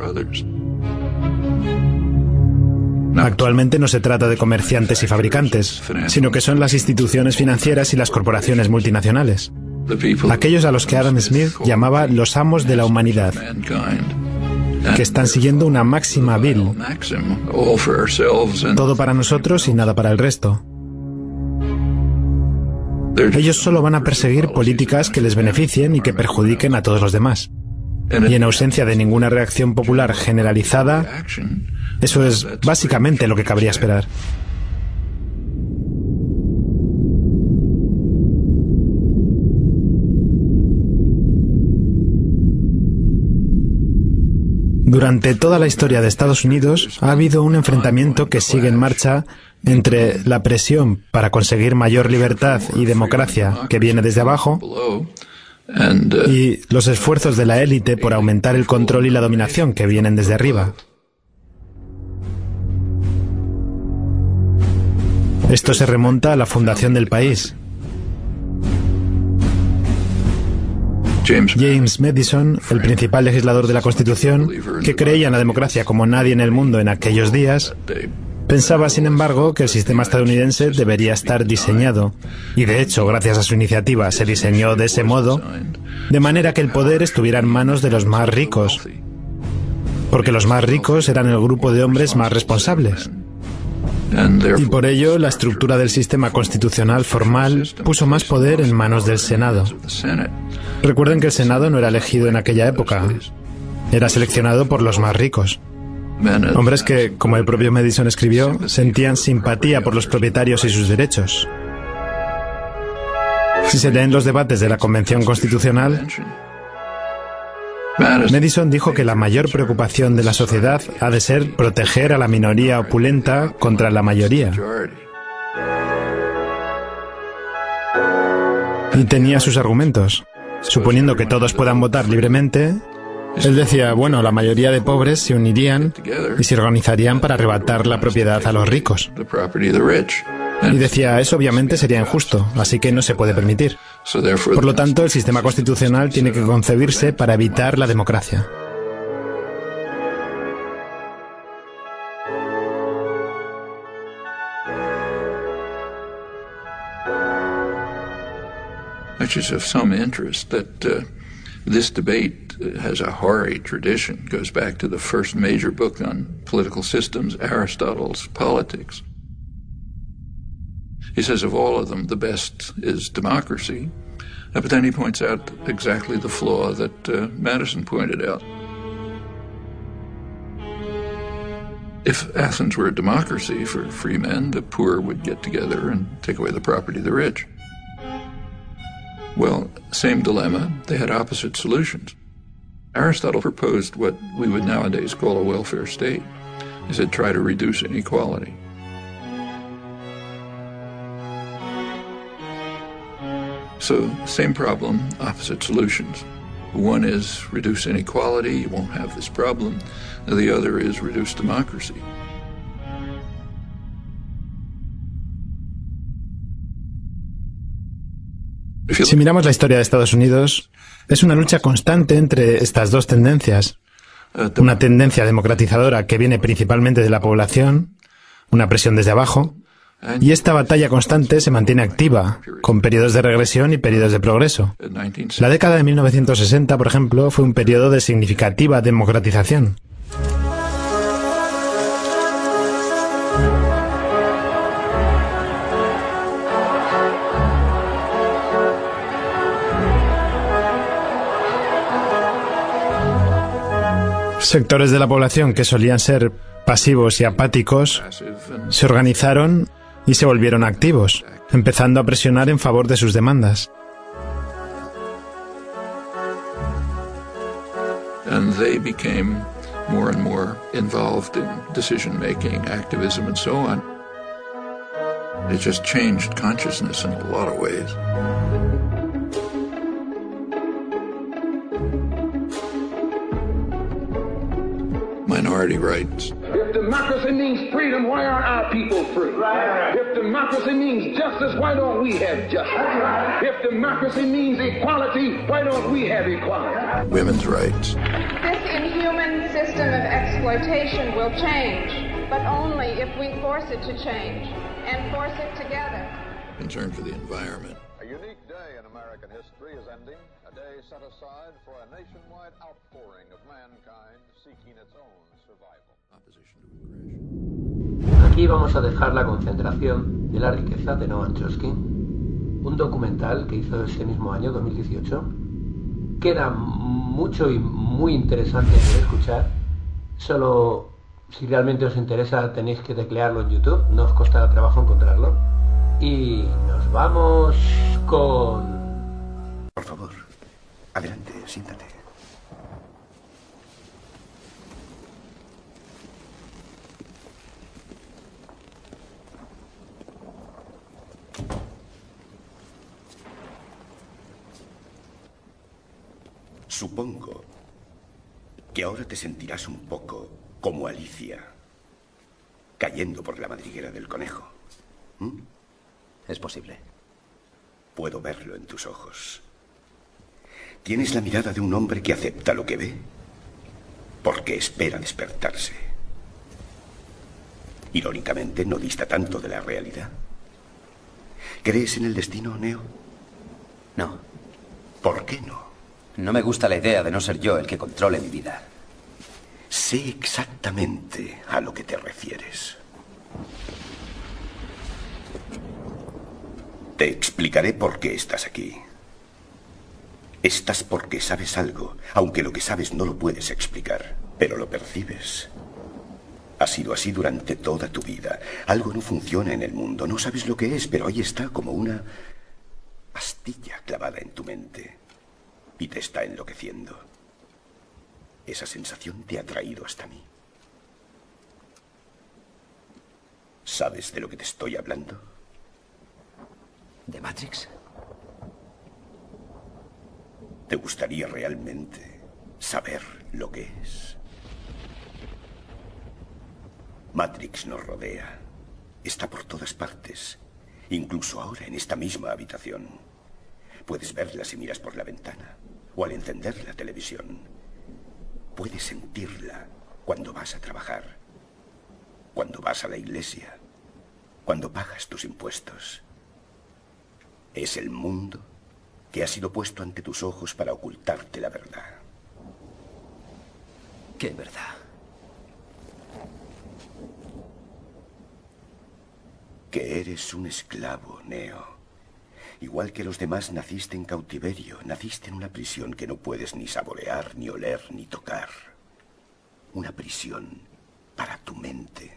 Actualmente no se trata de comerciantes y fabricantes, sino que son las instituciones financieras y las corporaciones multinacionales, aquellos a los que Adam Smith llamaba los amos de la humanidad, que están siguiendo una máxima vil: todo para nosotros y nada para el resto. Ellos solo van a perseguir políticas que les beneficien y que perjudiquen a todos los demás. Y en ausencia de ninguna reacción popular generalizada, eso es básicamente lo que cabría esperar. Durante toda la historia de Estados Unidos ha habido un enfrentamiento que sigue en marcha entre la presión para conseguir mayor libertad y democracia que viene desde abajo y los esfuerzos de la élite por aumentar el control y la dominación que vienen desde arriba. Esto se remonta a la fundación del país. James Madison, el principal legislador de la Constitución, que creía en la democracia como nadie en el mundo en aquellos días, pensaba, sin embargo, que el sistema estadounidense debería estar diseñado, y de hecho, gracias a su iniciativa, se diseñó de ese modo, de manera que el poder estuviera en manos de los más ricos, porque los más ricos eran el grupo de hombres más responsables. Y por ello, la estructura del sistema constitucional formal puso más poder en manos del Senado. Recuerden que el Senado no era elegido en aquella época, era seleccionado por los más ricos. Hombres que, como el propio Madison escribió, sentían simpatía por los propietarios y sus derechos. Si se leen los debates de la Convención Constitucional, Madison dijo que la mayor preocupación de la sociedad ha de ser proteger a la minoría opulenta contra la mayoría. Y tenía sus argumentos. Suponiendo que todos puedan votar libremente, él decía, bueno, la mayoría de pobres se unirían y se organizarían para arrebatar la propiedad a los ricos. Y decía, eso obviamente sería injusto, así que no se puede permitir. Por lo tanto, el sistema constitucional tiene que concebirse para evitar la democracia. Which is of some interest that uh, this debate has a hoary tradition, goes back to the first major book on political systems, Aristotle's Politics. He says of all of them, the best is democracy, uh, but then he points out exactly the flaw that uh, Madison pointed out. If Athens were a democracy for free men, the poor would get together and take away the property of the rich. Well, same dilemma, they had opposite solutions. Aristotle proposed what we would nowadays call a welfare state. He said, try to reduce inequality. So, same problem, opposite solutions. One is reduce inequality, you won't have this problem. The other is reduce democracy. Si miramos la historia de Estados Unidos, es una lucha constante entre estas dos tendencias. Una tendencia democratizadora que viene principalmente de la población, una presión desde abajo, y esta batalla constante se mantiene activa, con periodos de regresión y periodos de progreso. La década de mil novecientos sesenta, por ejemplo, fue un periodo de significativa democratización. Sectores de la población que solían ser pasivos y apáticos se organizaron y se volvieron activos, empezando a presionar en favor de sus demandas. And they became more and more involved in decision making, activism and so on. It just changed consciousness in a lot of ways. Minority rights. If democracy means freedom, why aren't our people free? Right. If democracy means justice, why don't we have justice? Right. If democracy means equality, why don't we have equality? Women's rights. This inhuman system of exploitation will change, but only if we force it to change, and force it together. Concern for the environment. A unique day in American history is ending, a day set aside for a nationwide outpouring of mankind seeking its own survival. Aquí vamos a dejar la concentración de la riqueza de Noam Chomsky, un documental que hizo ese mismo año, dos mil dieciocho. Queda mucho y muy interesante por escuchar. Solo si realmente os interesa tenéis que teclearlo en YouTube, no os costará trabajo encontrarlo. Y nos vamos con... Por favor, adelante, siéntate. Supongo que ahora te sentirás un poco como Alicia, cayendo por la madriguera del conejo. ¿Mm? Es posible. Puedo verlo en tus ojos. Tienes la mirada de un hombre que acepta lo que ve, porque espera despertarse. Irónicamente, no dista tanto de la realidad. ¿Crees en el destino, Neo? No. ¿Por qué no? No me gusta la idea de no ser yo el que controle mi vida. Sé exactamente a lo que te refieres. Te explicaré por qué estás aquí. Estás porque sabes algo, aunque lo que sabes no lo puedes explicar, pero lo percibes. Ha sido así durante toda tu vida. Algo no funciona en el mundo, no sabes lo que es, pero ahí está como una astilla clavada en tu mente. Y te está enloqueciendo. Esa sensación te ha traído hasta mí. ¿Sabes de lo que te estoy hablando? ¿De Matrix? ¿Te gustaría realmente saber lo que es? Matrix nos rodea. Está por todas partes. Incluso ahora en esta misma habitación. Puedes verla si miras por la ventana o al encender la televisión. Puedes sentirla cuando vas a trabajar, cuando vas a la iglesia, cuando pagas tus impuestos. Es el mundo que ha sido puesto ante tus ojos para ocultarte la verdad. ¿Qué verdad? Que eres un esclavo, Neo. Igual que los demás, naciste en cautiverio, naciste en una prisión que no puedes ni saborear, ni oler, ni tocar. Una prisión para tu mente.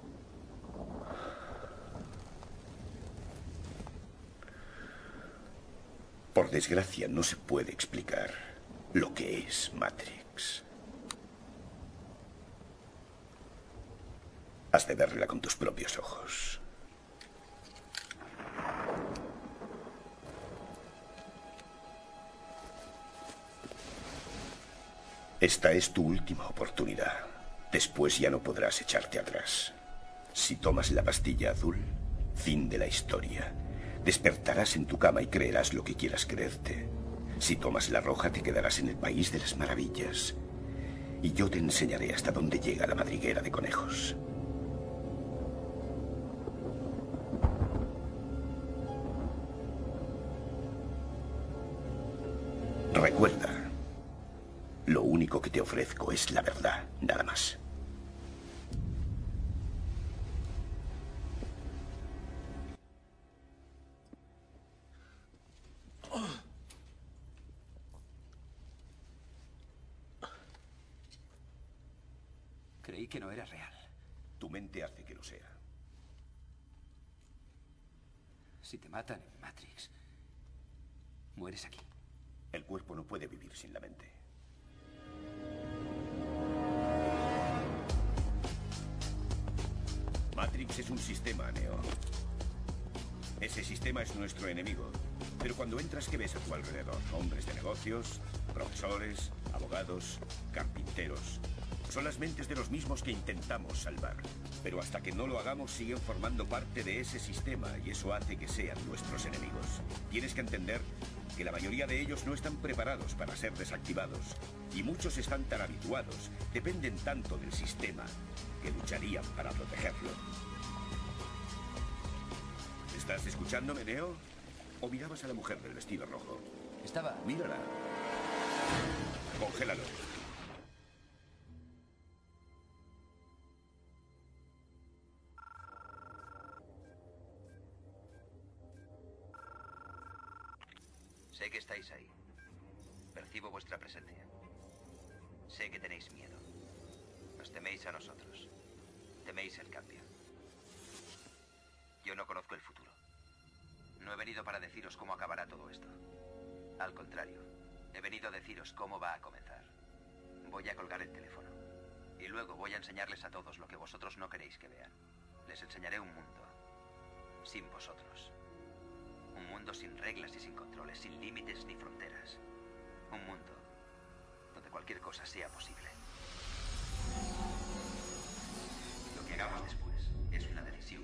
Por desgracia, no se puede explicar lo que es Matrix. Has de verla con tus propios ojos. Esta es tu última oportunidad. Después ya no podrás echarte atrás. Si tomas la pastilla azul, fin de la historia. Despertarás en tu cama y creerás lo que quieras creerte. Si tomas la roja, te quedarás en el país de las maravillas. Y yo te enseñaré hasta dónde llega la madriguera de conejos. Recuerda, lo único que te ofrezco es la verdad, nada más. Creí que no era real. Tu mente hace que lo sea. Si te matan en Matrix, mueres aquí. El cuerpo no puede vivir sin la mente. Matrix es un sistema, Neo. Ese sistema es nuestro enemigo. Pero cuando entras, ¿qué ves a tu alrededor? Hombres de negocios, profesores, abogados, carpinteros. Son las mentes de los mismos que intentamos salvar. Pero hasta que no lo hagamos, siguen formando parte de ese sistema y eso hace que sean nuestros enemigos. Tienes que entender que la mayoría de ellos no están preparados para ser desactivados. Y muchos están tan habituados, dependen tanto del sistema, que lucharían para protegerlo. ¿Estás escuchándome, Neo? ¿O mirabas a la mujer del vestido rojo? Estaba... Mírala. Congélalo. Sé que estáis ahí. Percibo vuestra presencia. Sé que tenéis miedo. Nos teméis a nosotros. Teméis el cambio. Yo no conozco el futuro. No he venido para deciros cómo acabará todo esto. Al contrario, he venido a deciros cómo va a comenzar. Voy a colgar el teléfono. Y luego voy a enseñarles a todos lo que vosotros no queréis que vean. Les enseñaré un mundo sin vosotros. Un mundo sin reglas y sin controles, sin límites ni fronteras. Un mundo donde cualquier cosa sea posible. Lo que hagamos después es una decisión